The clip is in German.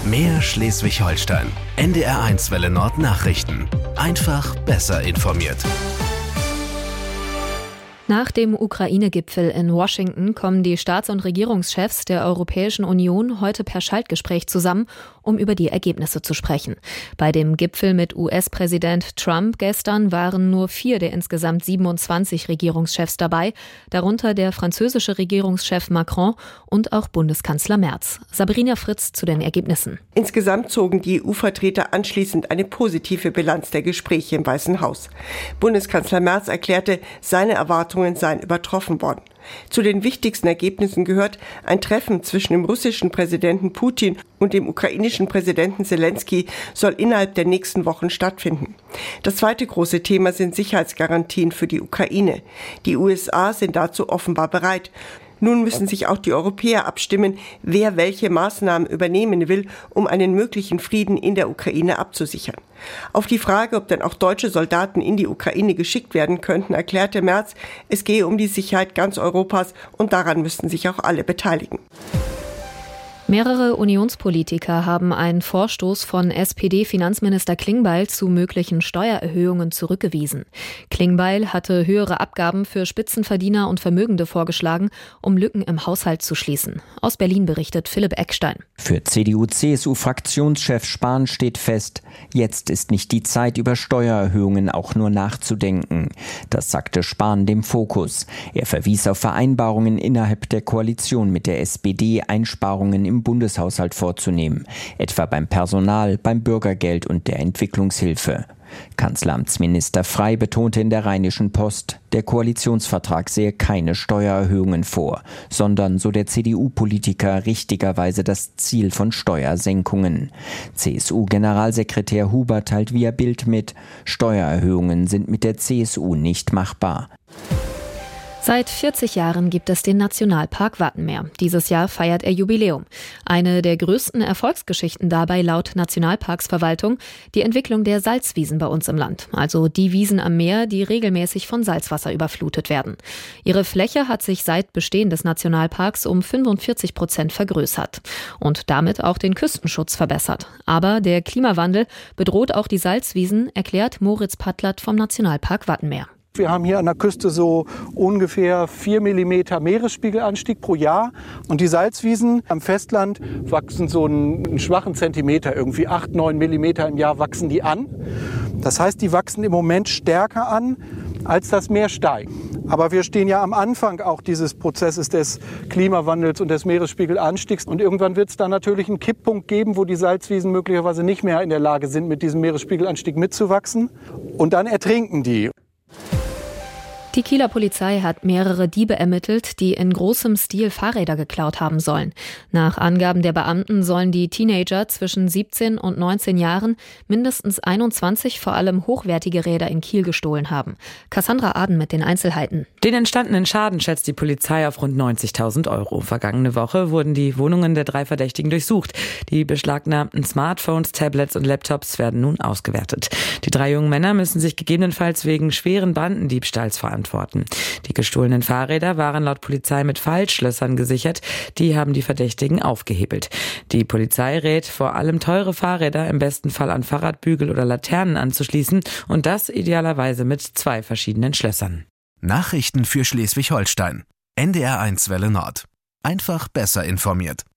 Mehr Schleswig-Holstein. NDR1 Welle Nord Nachrichten. Einfach besser informiert. Nach dem Ukraine-Gipfel in Washington kommen die Staats- und Regierungschefs der Europäischen Union heute per Schaltgespräch zusammen, um über die Ergebnisse zu sprechen. Bei dem Gipfel mit US-Präsident Trump gestern waren nur 4 der insgesamt 27 Regierungschefs dabei, darunter der französische Regierungschef Macron und auch Bundeskanzler Merz. Sabrina Fritz zu den Ergebnissen. Insgesamt zogen die EU-Vertreter anschließend eine positive Bilanz der Gespräche im Weißen Haus. Bundeskanzler Merz erklärte, seine Erwartungen seien übertroffen worden. Zu den wichtigsten Ergebnissen gehört ein Treffen zwischen dem russischen Präsidenten Putin und dem ukrainischen Präsidenten Zelensky soll innerhalb der nächsten Wochen stattfinden. Das zweite große Thema sind Sicherheitsgarantien für die Ukraine. Die USA sind dazu offenbar bereit. Nun müssen sich auch die Europäer abstimmen, wer welche Maßnahmen übernehmen will, um einen möglichen Frieden in der Ukraine abzusichern. Auf die Frage, ob denn auch deutsche Soldaten in die Ukraine geschickt werden könnten, erklärte Merz, es gehe um die Sicherheit ganz Europas und daran müssten sich auch alle beteiligen. Mehrere Unionspolitiker haben einen Vorstoß von SPD-Finanzminister Klingbeil zu möglichen Steuererhöhungen zurückgewiesen. Klingbeil hatte höhere Abgaben für Spitzenverdiener und Vermögende vorgeschlagen, um Lücken im Haushalt zu schließen. Aus Berlin berichtet Philipp Eckstein. Für CDU-CSU-Fraktionschef Spahn steht fest, jetzt ist nicht die Zeit, über Steuererhöhungen auch nur nachzudenken. Das sagte Spahn dem Fokus. Er verwies auf Vereinbarungen innerhalb der Koalition mit der SPD, Einsparungen im Bundeshaushalt vorzunehmen, etwa beim Personal, beim Bürgergeld und der Entwicklungshilfe. Kanzleramtsminister Frey betonte in der Rheinischen Post, der Koalitionsvertrag sehe keine Steuererhöhungen vor, sondern, so der CDU-Politiker, richtigerweise das Ziel von Steuersenkungen. CSU-Generalsekretär Huber teilt via Bild mit, Steuererhöhungen sind mit der CSU nicht machbar. Seit 40 Jahren gibt es den Nationalpark Wattenmeer. Dieses Jahr feiert er Jubiläum. Eine der größten Erfolgsgeschichten dabei laut Nationalparksverwaltung die Entwicklung der Salzwiesen bei uns im Land. Also die Wiesen am Meer, die regelmäßig von Salzwasser überflutet werden. Ihre Fläche hat sich seit Bestehen des Nationalparks um 45% vergrößert und damit auch den Küstenschutz verbessert. Aber der Klimawandel bedroht auch die Salzwiesen, erklärt Moritz Pattlert vom Nationalpark Wattenmeer. Wir haben hier an der Küste so ungefähr 4 mm Meeresspiegelanstieg pro Jahr. Und die Salzwiesen am Festland wachsen so einen schwachen Zentimeter, irgendwie 8, 9 mm im Jahr wachsen die an. Das heißt, die wachsen im Moment stärker an, als das Meer steigt. Aber wir stehen ja am Anfang auch dieses Prozesses des Klimawandels und des Meeresspiegelanstiegs. Und irgendwann wird es da natürlich einen Kipppunkt geben, wo die Salzwiesen möglicherweise nicht mehr in der Lage sind, mit diesem Meeresspiegelanstieg mitzuwachsen. Und dann ertrinken die. Die Kieler Polizei hat mehrere Diebe ermittelt, die in großem Stil Fahrräder geklaut haben sollen. Nach Angaben der Beamten sollen die Teenager zwischen 17 und 19 Jahren mindestens 21 vor allem hochwertige Räder in Kiel gestohlen haben. Cassandra Aden mit den Einzelheiten. Den entstandenen Schaden schätzt die Polizei auf rund 90.000 €. Vergangene Woche wurden die Wohnungen der 3 Verdächtigen durchsucht. Die beschlagnahmten Smartphones, Tablets und Laptops werden nun ausgewertet. Die 3 jungen Männer müssen sich gegebenenfalls wegen schweren Bandendiebstahls verantworten. Die gestohlenen Fahrräder waren laut Polizei mit Falschschlössern gesichert. Die haben die Verdächtigen aufgehebelt. Die Polizei rät, vor allem teure Fahrräder im besten Fall an Fahrradbügel oder Laternen anzuschließen und das idealerweise mit 2 verschiedenen Schlössern. Nachrichten für Schleswig-Holstein. NDR1 Welle Nord. Einfach besser informiert.